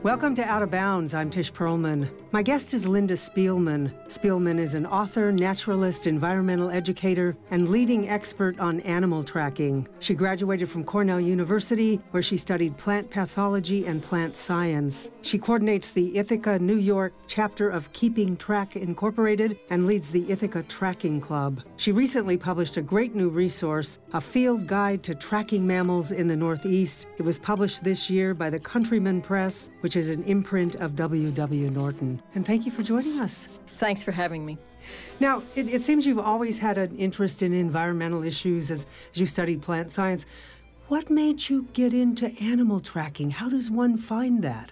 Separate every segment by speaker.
Speaker 1: Welcome to Out of Bounds. I'm Tish Perlman. My guest is Linda Spielman. Spielman is an author, naturalist, environmental educator, and leading expert on animal tracking. She graduated from Cornell University, where she studied plant pathology and plant science. She coordinates the Ithaca, New York chapter of Keeping Track Incorporated and leads the Ithaca Tracking Club. She recently published a great new resource, A Field Guide to Tracking Mammals in the Northeast. It was published this year by the Countryman Press, which is an imprint of W.W. Norton. And thank you for joining us.
Speaker 2: Thanks for having me.
Speaker 1: Now, it seems you've always had an interest in environmental issues as you studied plant science. What made you get into animal tracking? How does one find that?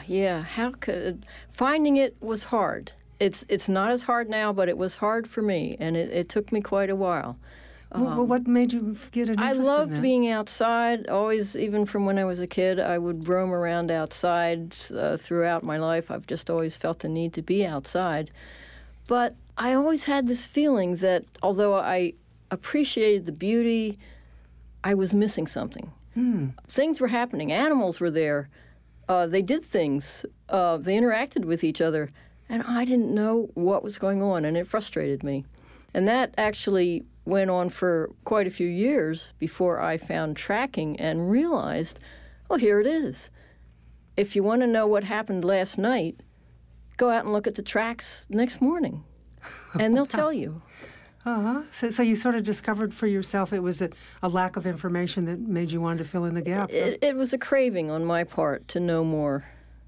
Speaker 2: Finding it was hard. It's not as hard now, but it was hard for me, and it took me quite a while.
Speaker 1: Well, what made you get an interest in that?
Speaker 2: I loved being outside. Always, even from when I was a kid, I would roam around outside throughout my life. I've just always felt the need to be outside. But I always had this feeling that although I appreciated the beauty, I was missing something. Things were happening. Animals were there. They did things. They interacted with each other. And I didn't know what was going on, and it frustrated me. And that actually went on for quite a few years before I found tracking and realized, oh, here it is. If you want to know what happened last night, go out and look at the tracks next morning, and they'll tell you.
Speaker 1: So you sort of discovered for yourself it was a lack of information that made you want to fill in the gaps.
Speaker 2: It was a craving on my part to know more.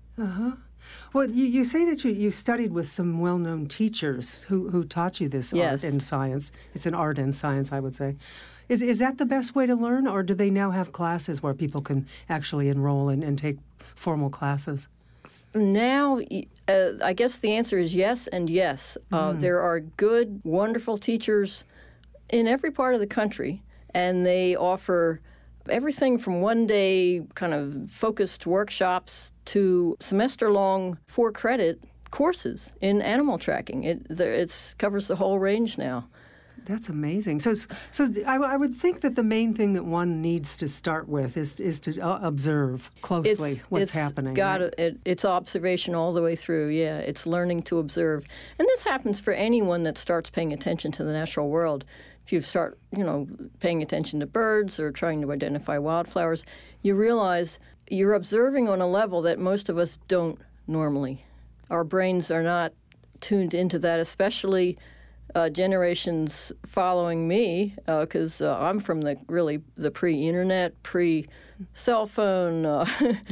Speaker 1: Well, you say that you studied with some well-known teachers who taught you this art and science. It's an art and science, I would say. Is that the best way to learn, or do they now have classes where people can actually enroll and take formal classes?
Speaker 2: Now, I guess the answer is yes and yes. There are good, wonderful teachers in every part of the country, and they offer everything from one-day kind of focused workshops to semester-long 4-credit courses in animal tracking. It covers the whole range now.
Speaker 1: That's amazing. So I would think that the main thing that one needs to start with is to observe closely what's happening.
Speaker 2: It's observation all the way through, yeah. It's learning to observe. And this happens for anyone that starts paying attention to the natural world. If you start, paying attention to birds or trying to identify wildflowers, you realize you're observing on a level that most of us don't normally. Our brains are not tuned into that, especially generations following me, because I'm from the pre-internet, pre-cell phone.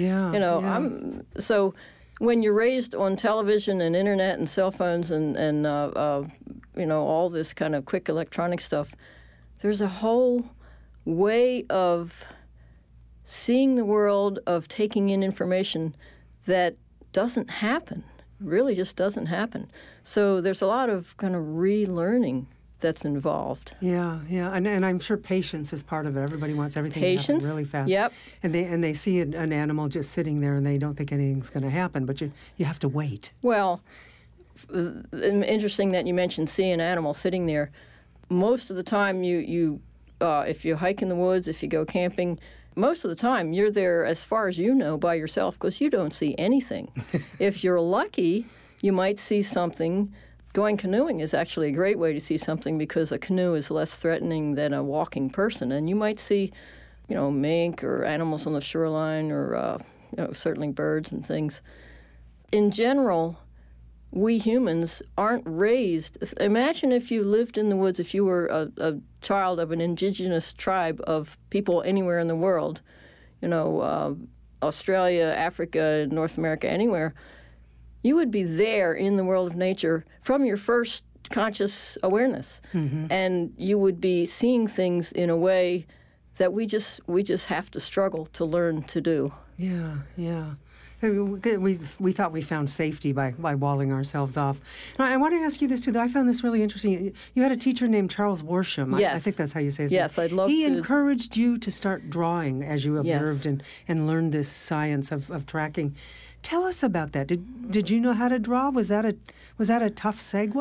Speaker 2: So when you're raised on television and internet and cell phones and all this kind of quick electronic stuff, there's a whole way of seeing the world, of taking in information that doesn't happen, really just doesn't happen. So there's a lot of kind of relearning that's involved.
Speaker 1: Yeah, and I'm sure patience is part of it. Everybody wants everything to happen really fast.
Speaker 2: Yep.
Speaker 1: And they see an animal just sitting there and they don't think anything's going to happen, but you have to wait.
Speaker 2: Well, interesting that you mentioned seeing an animal sitting there. Most of the time, you if you hike in the woods, if you go camping, most of the time you're there as far as you know by yourself because you don't see anything. If you're lucky, you might see something. Going canoeing is actually a great way to see something because a canoe is less threatening than a walking person, and you might see, mink or animals on the shoreline or certainly birds and things. In general, we humans aren't raised. Imagine if you lived in the woods, if you were a child of an indigenous tribe of people anywhere in the world, Australia, Africa, North America, anywhere, you would be there in the world of nature from your first conscious awareness. Mm-hmm. And you would be seeing things in a way that we just have to struggle to learn to do.
Speaker 1: Yeah. We thought we found safety by walling ourselves off. Now, I want to ask you this, too. I found this really interesting. You had a teacher named Charles Worsham.
Speaker 2: Yes.
Speaker 1: I think that's how you say his name.
Speaker 2: Yes, I'd love to.
Speaker 1: He encouraged you to start drawing as you observed and learned this science of tracking. Tell us about that. Did you know how to draw? Was that a tough segue?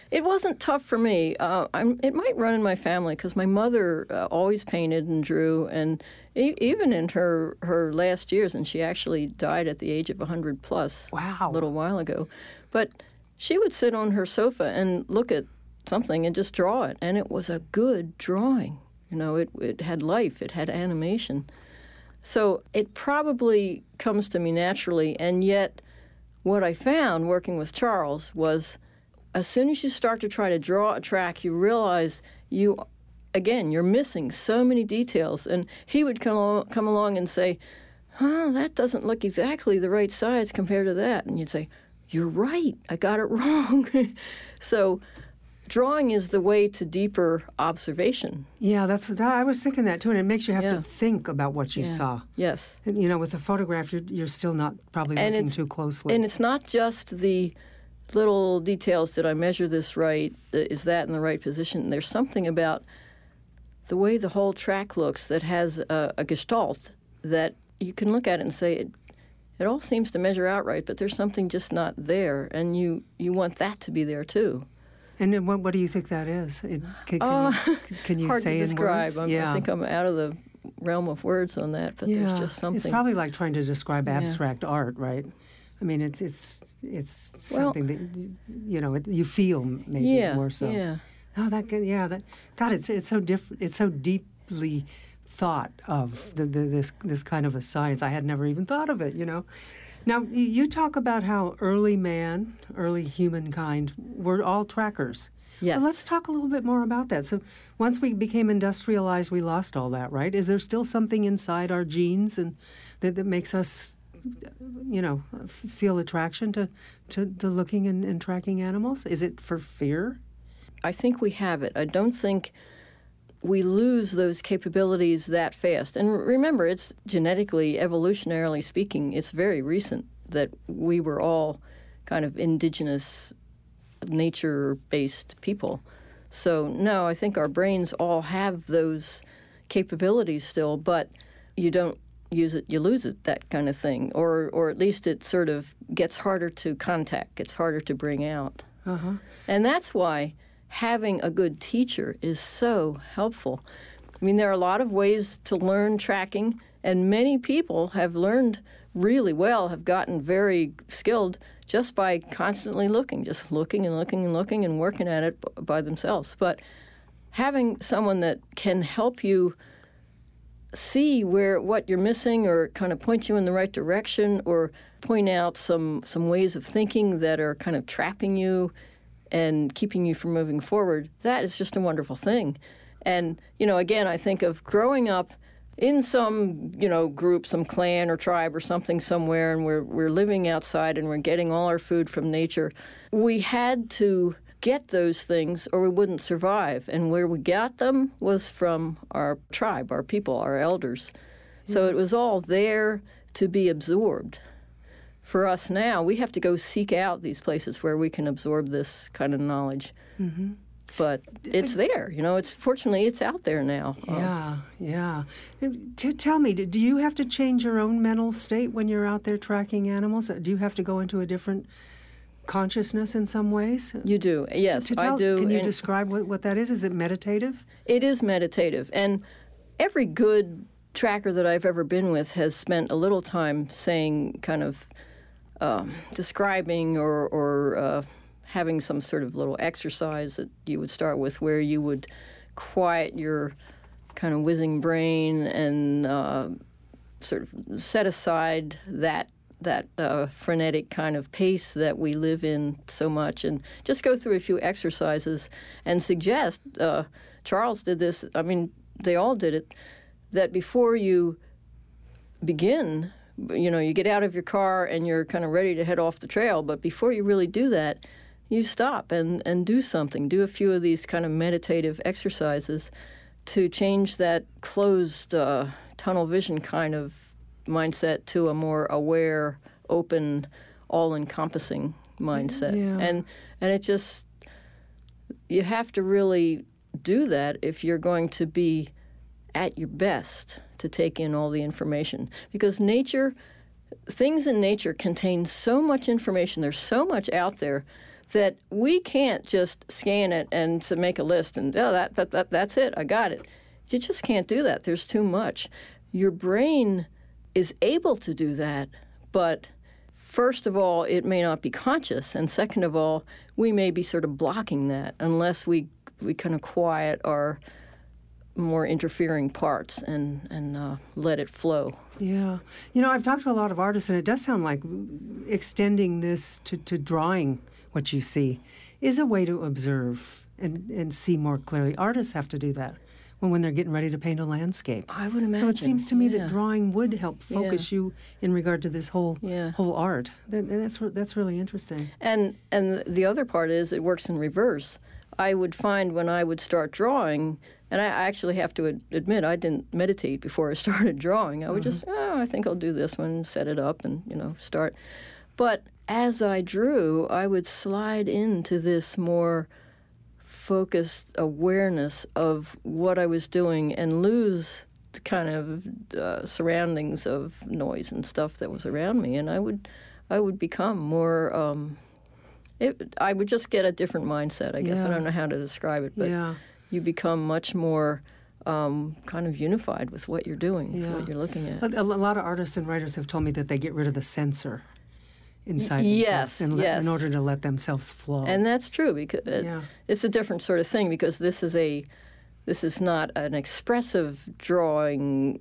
Speaker 2: It wasn't tough for me. It might run in my family because my mother always painted and drew, and even in her last years, and she actually died at the age of 100 plus
Speaker 1: Wow.
Speaker 2: a little while ago. But she would sit on her sofa and look at something and just draw it, and it was a good drawing. It had life, it had animation. So it probably comes to me naturally, and yet what I found working with Charles was as soon as you start to try to draw a track, you realize you're missing so many details. And he would come along and say, that doesn't look exactly the right size compared to that. And you'd say, you're right, I got it wrong. So drawing is the way to deeper observation.
Speaker 1: Yeah, I was thinking that too, and it makes you have to think about what you saw.
Speaker 2: Yes.
Speaker 1: And, with a photograph, you're still not probably looking too closely.
Speaker 2: And it's not just the little details. Did I measure this right? Is that in the right position? There's something about the way the whole track looks that has a gestalt that you can look at it and say, it all seems to measure out right, but there's something just not there, and you want that to be there too.
Speaker 1: And then what do you think that is? Can you
Speaker 2: hard
Speaker 1: say
Speaker 2: to describe.
Speaker 1: in words?
Speaker 2: I think I'm out of the realm of words on that, but there's just something.
Speaker 1: It's probably like trying to describe abstract art, right? I mean, it's something that you feel maybe more so.
Speaker 2: Yeah.
Speaker 1: Oh, God, it's so different. It's so deeply thought of this kind of a science. I had never even thought of it. Now you talk about how early humankind were all trackers.
Speaker 2: Yes.
Speaker 1: Well, let's talk a little bit more about that. So once we became industrialized, we lost all that, right? Is there still something inside our genes and that makes us feel attraction to looking and tracking animals? Is it for fear?
Speaker 2: I think we have it. I don't think we lose those capabilities that fast. And remember, it's genetically, evolutionarily speaking, it's very recent that we were all kind of indigenous, nature-based people. So, no, I think our brains all have those capabilities still, but you don't use it, you lose it, that kind of thing. Or at least it sort of gets harder to contact, gets harder to bring out.
Speaker 1: Uh-huh.
Speaker 2: And that's why having a good teacher is so helpful. I mean, there are a lot of ways to learn tracking, and many people have learned really well, have gotten very skilled just by constantly just looking and looking and looking and working at it by themselves. But having someone that can help you see what you're missing or kind of point you in the right direction or point out some ways of thinking that are kind of trapping you and keeping you from moving forward, that is just a wonderful thing. And, again, I think of growing up in some, group, some clan or tribe or something somewhere, and we're living outside and we're getting all our food from nature. We had to get those things or we wouldn't survive. And where we got them was from our tribe, our people, our elders. So it was all there to be absorbed. For us now, we have to go seek out these places where we can absorb this kind of knowledge. Mm-hmm. But it's there, fortunately it's out there now.
Speaker 1: Yeah. Tell me, do you have to change your own mental state when you're out there tracking animals? Do you have to go into a different consciousness in some ways?
Speaker 2: You do, yes, I do.
Speaker 1: Can you describe what that is? Is it meditative?
Speaker 2: It is meditative, and every good tracker that I've ever been with has spent a little time saying kind of describing or having some sort of little exercise that you would start with where you would quiet your kind of whizzing brain and sort of set aside that frenetic kind of pace that we live in so much and just go through a few exercises and suggest, Charles did this, I mean, they all did it, that before you begin, you get out of your car and you're kind of ready to head off the trail, but before you really do that, you stop and do something. Do a few of these kind of meditative exercises to change that closed tunnel vision kind of mindset to a more aware, open, all-encompassing mindset. Yeah. And it just, you have to really do that if you're going to be at your best to take in all the information. Because things in nature contain so much information, there's so much out there that we can't just scan it and to make a list and, that's it, I got it. You just can't do that. There's too much. Your brain is able to do that, but first of all, it may not be conscious, and second of all, we may be sort of blocking that unless we kind of quiet our more interfering parts and let it flow.
Speaker 1: Yeah. I've talked to a lot of artists, and it does sound like extending this to drawing what you see is a way to observe and see more clearly. Artists have to do that when they're getting ready to paint a landscape.
Speaker 2: I would imagine.
Speaker 1: So it seems to me that drawing would help focus you in regard to this whole art. That's really interesting.
Speaker 2: And the other part is it works in reverse. I would find when I would start drawing, and I actually have to admit I didn't meditate before I started drawing. I would just, I think I'll do this one, set it up, and start. But as I drew, I would slide into this more focused awareness of what I was doing and lose the kind of surroundings of noise and stuff that was around me, and I would become more. I would just get a different mindset, I guess. I don't know how to describe it, but you become much more kind of unified with what you're doing, with what you're looking at.
Speaker 1: But a lot of artists and writers have told me that they get rid of the censor inside themselves in order to let themselves flow.
Speaker 2: And that's true, because it's a different sort of thing, because this is not an expressive drawing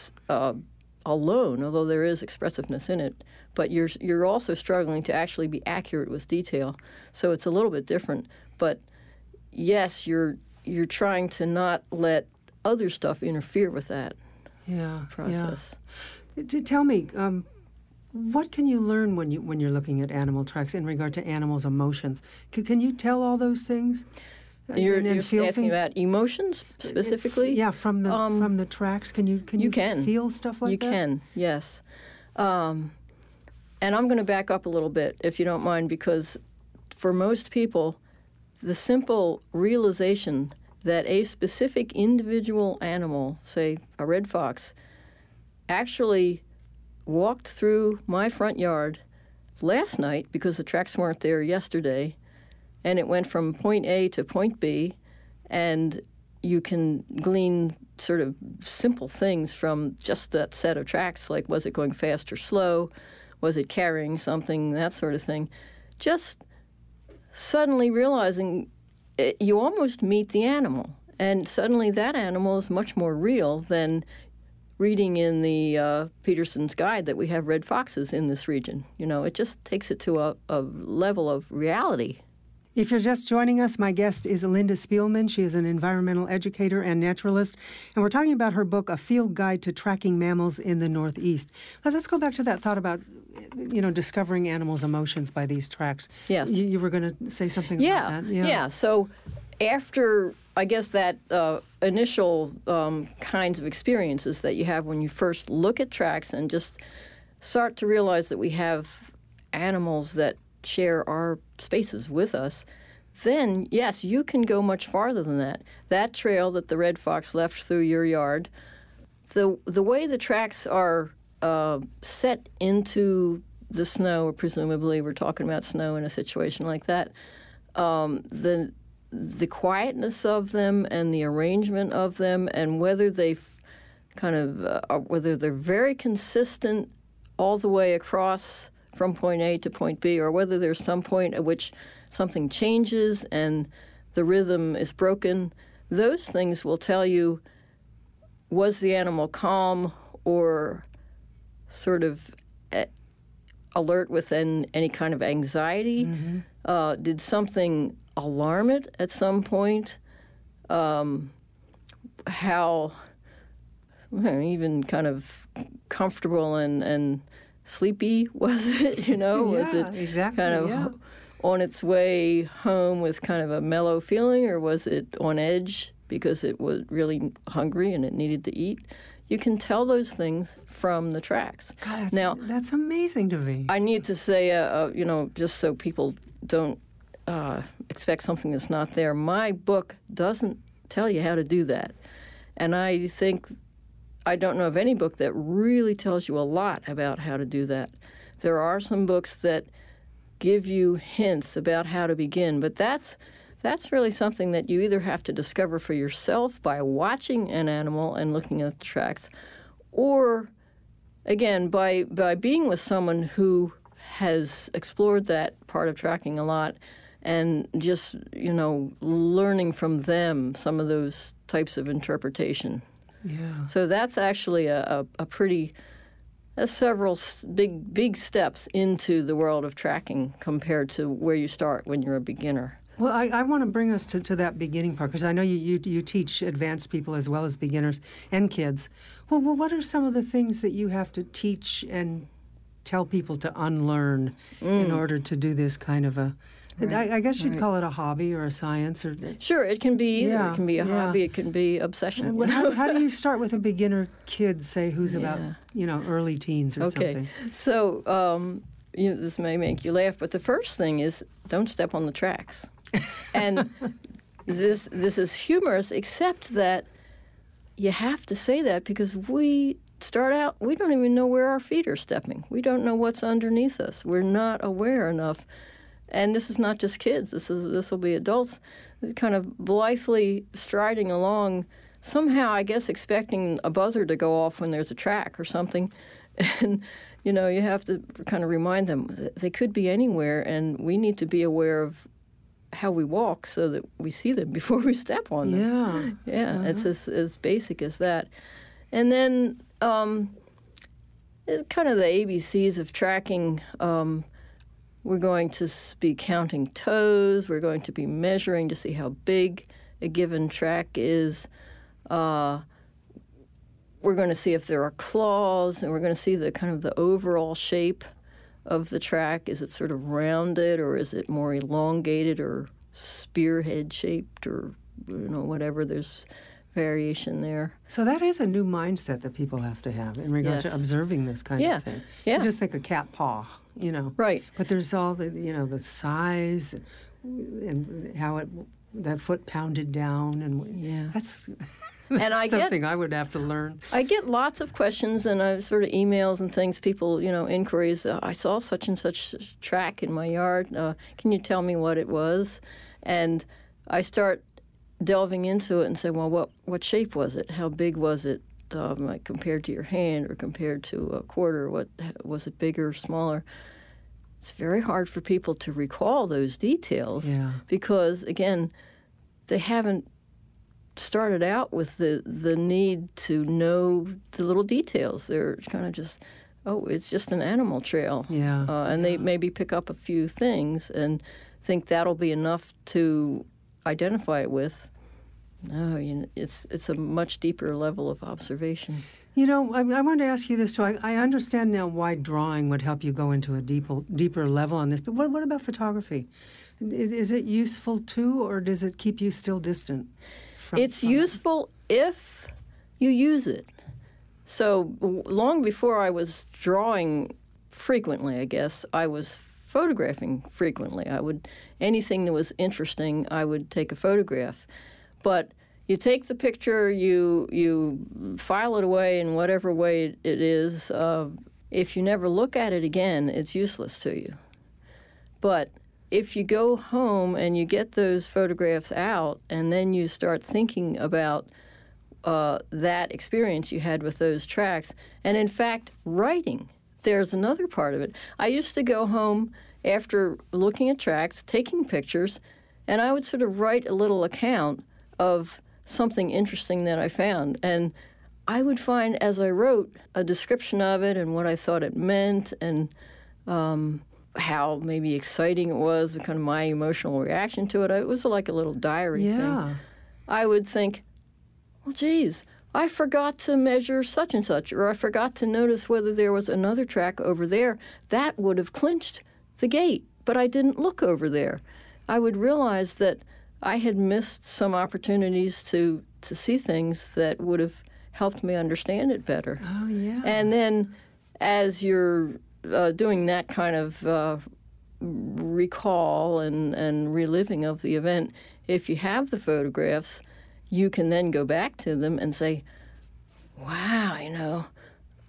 Speaker 2: alone, although there is expressiveness in it. But you're also struggling to actually be accurate with detail, so it's a little bit different. But yes, you're trying to not let other stuff interfere with that process.
Speaker 1: Yeah. Tell me, what can you learn when you're looking at animal tracks in regard to animals' emotions? Can you tell all those things?
Speaker 2: You're asking about emotions specifically?
Speaker 1: Yeah, from the tracks. Can you feel stuff like that?
Speaker 2: You can, yes. And I'm going to back up a little bit, if you don't mind, because for most people, the simple realization that a specific individual animal, say a red fox, actually walked through my front yard last night because the tracks weren't there yesterday, and it went from point A to point B, and you can glean sort of simple things from just that set of tracks, like was it going fast or slow, was it carrying something, that sort of thing. Just suddenly realizing you almost meet the animal, and suddenly that animal is much more real than reading in the Peterson's Guide that we have red foxes in this region. It just takes it to a level of reality.
Speaker 1: If you're just joining us, my guest is Linda Spielman. She is an environmental educator and naturalist, and we're talking about her book, A Field Guide to Tracking Mammals in the Northeast. Let's go back to that thought about, discovering animals' emotions by these tracks.
Speaker 2: Yes.
Speaker 1: You were going to say something about that?
Speaker 2: Yeah. So after, I guess, that initial kinds of experiences that you have when you first look at tracks and just start to realize that we have animals that share our spaces with us, then, yes, you can go much farther than that. That trail that the red fox left through your yard, the way the tracks are set into the snow, presumably we're talking about snow in a situation like that, the quietness of them and the arrangement of them, and whether whether they're very consistent all the way across from point A to point B, or whether there's some point at which something changes and the rhythm is broken, those things will tell you, was the animal calm or sort of alert with any kind of anxiety? Mm-hmm. Did something alarm it at some point? How even kind of comfortable and sleepy was it? Was it
Speaker 1: exactly,
Speaker 2: kind of on its way home with kind of a mellow feeling, or was it on edge because it was really hungry and it needed to eat? You can tell those things from the tracks.
Speaker 1: God, that's amazing to me.
Speaker 2: I need to say, just so people don't expect something that's not there, my book doesn't tell you how to do that. And I don't know of any book that really tells you a lot about how to do that. There are some books that give you hints about how to begin. But that's really something that you either have to discover for yourself by watching an animal and looking at the tracks, or, again, by being with someone who has explored that part of tracking a lot and just, learning from them some of those types of interpretation.
Speaker 1: Yeah.
Speaker 2: So that's actually a pretty several big steps into the world of tracking compared to where you start when you're a beginner.
Speaker 1: Well, I want to bring us to that beginning part, because I know you teach advanced people as well as beginners and kids. Well, what are some of the things that you have to teach and tell people to unlearn in order to do this kind of a... Right. I guess you'd call it a hobby or a science.
Speaker 2: Sure, it can be either. Yeah, it can be a hobby, it can be obsession.
Speaker 1: How do you start with a beginner kid, say, who's about early teens or something?
Speaker 2: Okay, so this may make you laugh, but the first thing is don't step on the tracks. And this is humorous, except that you have to say that because we start out, we don't even know where our feet are stepping. We don't know what's underneath us. We're not aware enough. And this is not just kids. This will be adults kind of blithely striding along, somehow, I guess, expecting a buzzer to go off when there's a track or something. And, you have to kind of remind them that they could be anywhere, and we need to be aware of how we walk so that we see them before we step on them. Yeah. It's as basic as that. And then it's kind of the ABCs of tracking. We're going to be counting toes. We're going to be measuring to see how big a given track is. We're going to see if there are claws, and we're going to see the kind of the overall shape of the track. Is it sort of rounded, or is it more elongated or spearhead shaped, or whatever? There's variation there.
Speaker 1: So that is a new mindset that people have to have in regard to observing this kind of thing.
Speaker 2: Yeah.
Speaker 1: You just think a cat paw,
Speaker 2: Right.
Speaker 1: But there's all the, the size and how that foot pounded down, and that's something I would have to learn.
Speaker 2: I get lots of questions and sort of emails and things, people, inquiries. I saw such and such track in my yard. Can you tell me what it was? And I start delving into it and say, well, what shape was it? How big was it? Like compared to your hand or compared to a quarter? What was it, bigger or smaller? It's very hard for people to recall those details because, again, they haven't started out with the need to know the little details. They're kind of just, it's just an animal trail. And they maybe pick up a few things and think that'll be enough to identify it with. No, it's a much deeper level of observation.
Speaker 1: I wanted to ask you this too. I understand now why drawing would help you go into a deeper level on this, but what about photography? Is it useful too, or does it keep you still distant?
Speaker 2: It's useful if you use it. So long before I was drawing frequently, I guess, I was photographing frequently. Anything that was interesting, I would take a photograph. But you take the picture, you file it away in whatever way it is. If you never look at it again, it's useless to you. But if you go home and you get those photographs out and then you start thinking about that experience you had with those tracks, and in fact, writing, there's another part of it. I used to go home after looking at tracks, taking pictures, and I would sort of write a little account of something interesting that I found. And I would find, as I wrote, a description of it and what I thought it meant and how maybe exciting it was, and kind of my emotional reaction to it. It was like a little diary thing. I would think, well, geez, I forgot to measure such and such, or I forgot to notice whether there was another track over there. That would have clinched the gate, but I didn't look over there. I would realize that I had missed some opportunities to see things that would have helped me understand it better.
Speaker 1: Oh, yeah.
Speaker 2: And then as you're doing that kind of recall and reliving of the event, if you have the photographs, you can then go back to them and say, wow,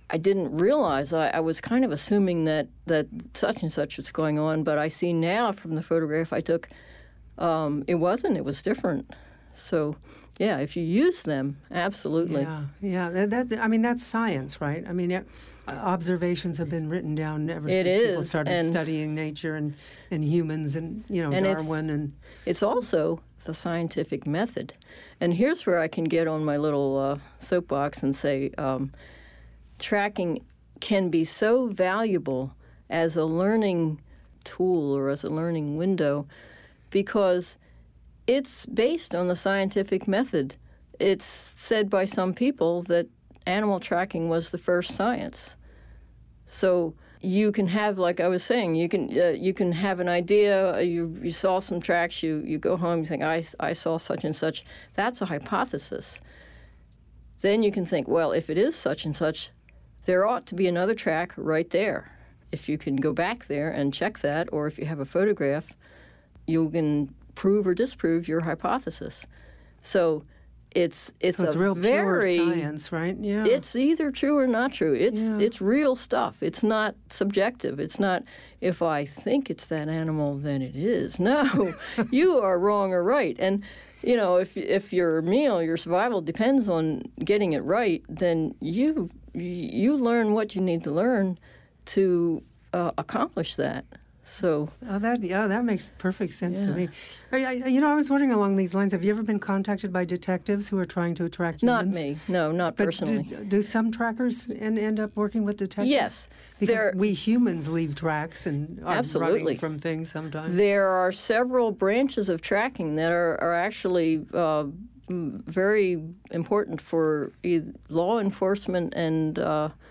Speaker 2: I didn't realize. I was kind of assuming that such and such was going on, but I see now from the photograph I took, it wasn't. It was different. So, yeah, if you use them, absolutely.
Speaker 1: Yeah. That's science, right? I mean, observations have been written down ever since people started studying nature and humans and, Darwin.
Speaker 2: It's also the scientific method. And here's where I can get on my little soapbox and say tracking can be so valuable as a learning tool or as a learning window because it's based on the scientific method. It's said by some people that animal tracking was the first science. So you can have, like I was saying, you can have an idea. You saw some tracks. You go home. You think I saw such and such. That's a hypothesis. Then you can think, well, if it is such and such, there ought to be another track right there. If you can go back there and check that, or if you have a photograph, you can prove or disprove your hypothesis. So it's
Speaker 1: real pure science, right? Yeah.
Speaker 2: It's either true or not true. It's real stuff. It's not subjective. It's not if I think it's that animal, then it is. No, you are wrong or right. And if your meal, your survival depends on getting it right, then you learn what you need to learn to accomplish that. So
Speaker 1: that makes perfect sense to me. I was wondering along these lines. Have you ever been contacted by detectives who are trying to track humans?
Speaker 2: Not me. No, not personally.
Speaker 1: Do some trackers end up working with detectives?
Speaker 2: Yes,
Speaker 1: because we humans leave tracks and are running from things sometimes.
Speaker 2: There are several branches of tracking that are actually very important for law enforcement and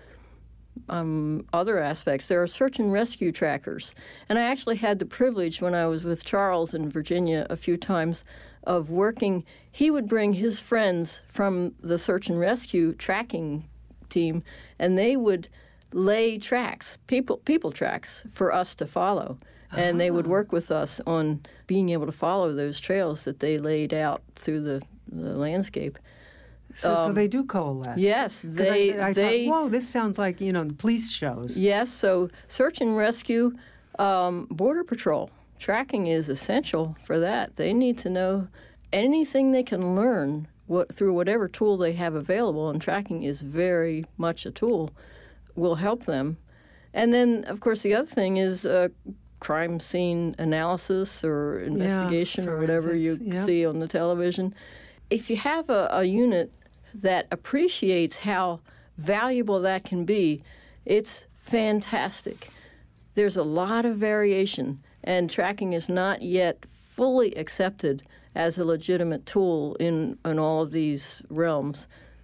Speaker 2: other aspects. There are search and rescue trackers. And I actually had the privilege when I was with Charles in Virginia a few times of working. He would bring his friends from the search and rescue tracking team, and they would lay tracks, people tracks, for us to follow. And they would work with us on being able to follow those trails that they laid out through the landscape.
Speaker 1: So they do coalesce.
Speaker 2: Yes,
Speaker 1: I thought, whoa, this sounds like police shows.
Speaker 2: Yes, so search and rescue, Border Patrol tracking is essential for that. They need to know anything they can learn through whatever tool they have available, and tracking is very much a tool. Will help them, and then of course the other thing is crime scene analysis or investigation or whatever you see on the television. If you have a unit that appreciates how valuable that can be, it's fantastic. There's a lot of variation, and tracking is not yet fully accepted as a legitimate tool in all of these realms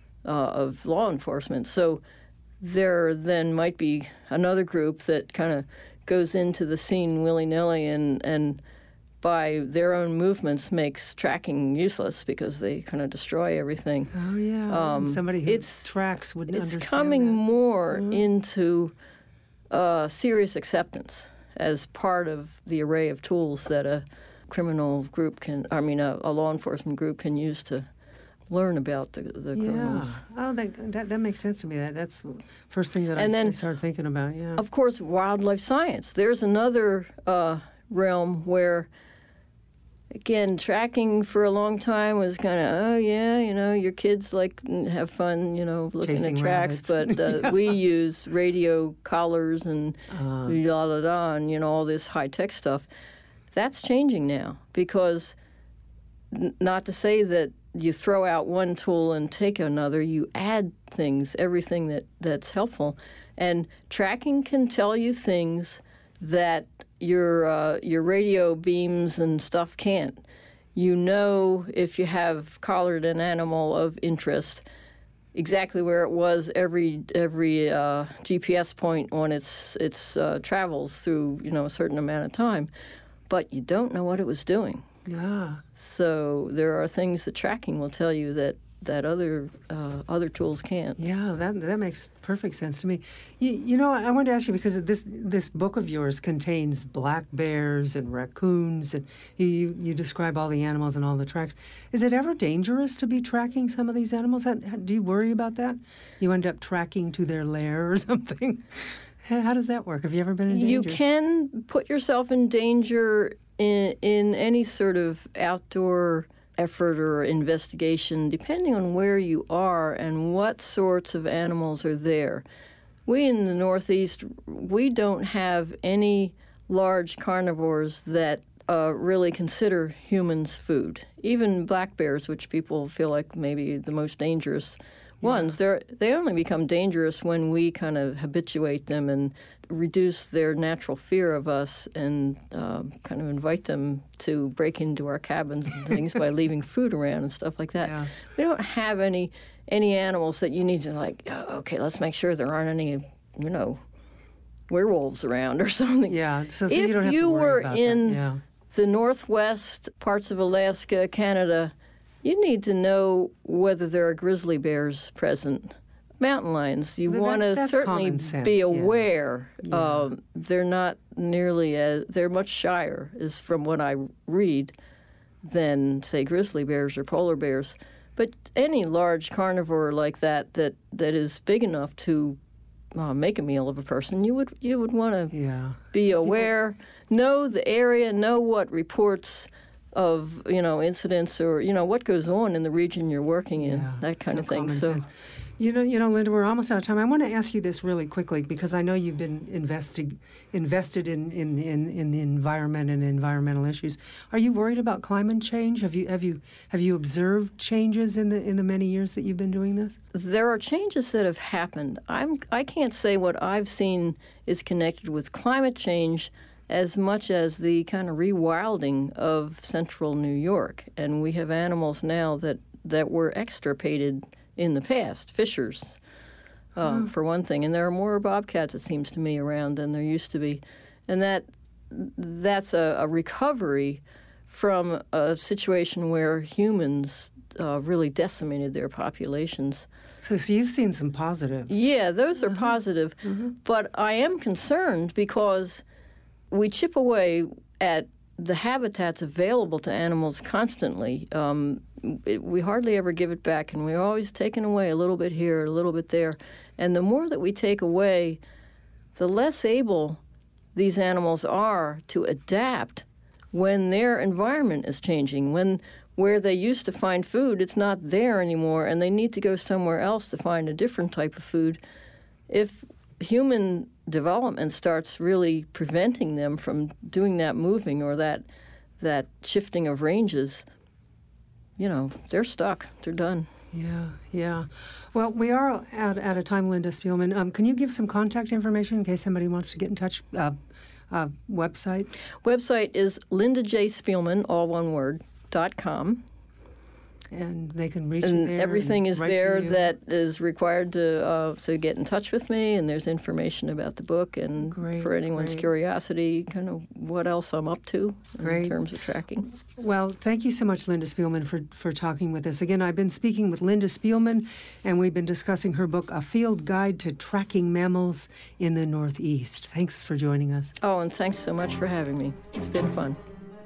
Speaker 2: of law enforcement. So there then might be another group that kind of goes into the scene willy-nilly and by their own movements makes tracking useless because they kind of destroy everything.
Speaker 1: Oh, yeah. Somebody who tracks wouldn't understand
Speaker 2: It's coming
Speaker 1: that.
Speaker 2: more into serious acceptance as part of the array of tools that a criminal group a law enforcement group can use to learn about the criminals.
Speaker 1: Oh, that makes sense to me. That's the first thing that I started thinking about, yeah.
Speaker 2: Of course, wildlife science. There's another realm where, again, tracking for a long time was kind of, your kids have fun, looking
Speaker 1: Chasing
Speaker 2: at tracks,
Speaker 1: rabbits.
Speaker 2: but we use radio collars and and all this high-tech stuff. That's changing now because, not to say that you throw out one tool and take another, you add things, everything that's helpful. And tracking can tell you things that your radio beams and stuff can't. If you have collared an animal of interest, exactly where it was every GPS point on its travels through a certain amount of time, but you don't know what it was doing.
Speaker 1: Yeah.
Speaker 2: So there are things that tracking will tell you other tools can't.
Speaker 1: Yeah, that makes perfect sense to me. You know, I wanted to ask you, because this book of yours contains black bears and raccoons, and you describe all the animals and all the tracks. Is it ever dangerous to be tracking some of these animals? Do you worry about that? You end up tracking to their lair or something? How does that work? Have you ever been in danger?
Speaker 2: You can put yourself in danger in any sort of outdoor effort or investigation, depending on where you are and what sorts of animals are there. We in the Northeast, we don't have any large carnivores that really consider humans food. Even black bears, which people feel like maybe the most dangerous ones, they only become dangerous when we kind of habituate them and reduce their natural fear of us and kind of invite them to break into our cabins and things by leaving food around and stuff like that. Yeah. We don't have any animals that you need to okay, let's make sure there aren't any, werewolves around or something.
Speaker 1: Yeah, so
Speaker 2: if
Speaker 1: you don't have to worry about that.
Speaker 2: If you were in the northwest parts of Alaska, Canada, you need to know whether there are grizzly bears present. Mountain lions, you want to certainly be aware. Yeah. They're not nearly they're much shyer, is from what I read, than, say, grizzly bears or polar bears. But any large carnivore like that is big enough to make a meal of a person, you would want to be aware, know the area, know what reports of incidents or what goes on in the region you're working in, that kind of thing. So.
Speaker 1: Sense. You know, Linda, we're almost out of time. I want to ask you this really quickly, because I know you've been invested in the environment and environmental issues. Are you worried about climate change? Have you observed changes in the many years that you've been doing this?
Speaker 2: There are changes that have happened. I can't say what I've seen is connected with climate change as much as the kind of rewilding of central New York. And we have animals now that were extirpated in the past, fishers, for one thing. And there are more bobcats, it seems to me, around than there used to be. And that's a recovery from a situation where humans really decimated their populations.
Speaker 1: So you've seen some positives.
Speaker 2: Yeah, those are positive. But I am concerned because we chip away at the habitats available to animals constantly. We hardly ever give it back, and we're always taking away a little bit here, a little bit there. And the more that we take away, the less able these animals are to adapt when their environment is changing, when where they used to find food, it's not there anymore, and they need to go somewhere else to find a different type of food. If human development starts really preventing them from doing that moving or that shifting of ranges, they're stuck. They're done.
Speaker 1: Yeah. Well, we are out of time, Linda Spielman. Can you give some contact information in case somebody wants to get in touch? Website?
Speaker 2: Website is Linda J. Spielman, all one word, .com.
Speaker 1: And they can reach you there.
Speaker 2: Everything is there that is required to get in touch with me, and there's information about the book and for anyone's curiosity, kind of what else I'm up to in terms of tracking.
Speaker 1: Well, thank you so much, Linda Spielman, for talking with us. Again, I've been speaking with Linda Spielman, and we've been discussing her book, A Field Guide to Tracking Mammals in the Northeast. Thanks for joining us.
Speaker 2: Oh, and thanks so much for having me. It's been fun.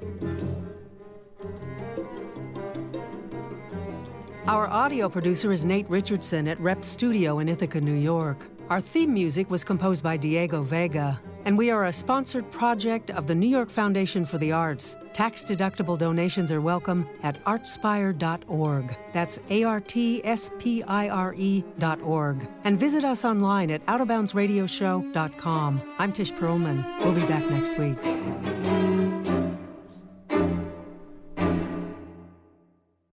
Speaker 1: Our audio producer is Nate Richardson at Rep Studio in Ithaca, New York. Our theme music was composed by Diego Vega, and we are a sponsored project of the New York Foundation for the Arts. Tax-deductible donations are welcome at artspire.org. That's ARTSPIRE.org. And visit us online at OutofBoundsRadioshow.com. I'm Tish Perlman. We'll be back next week.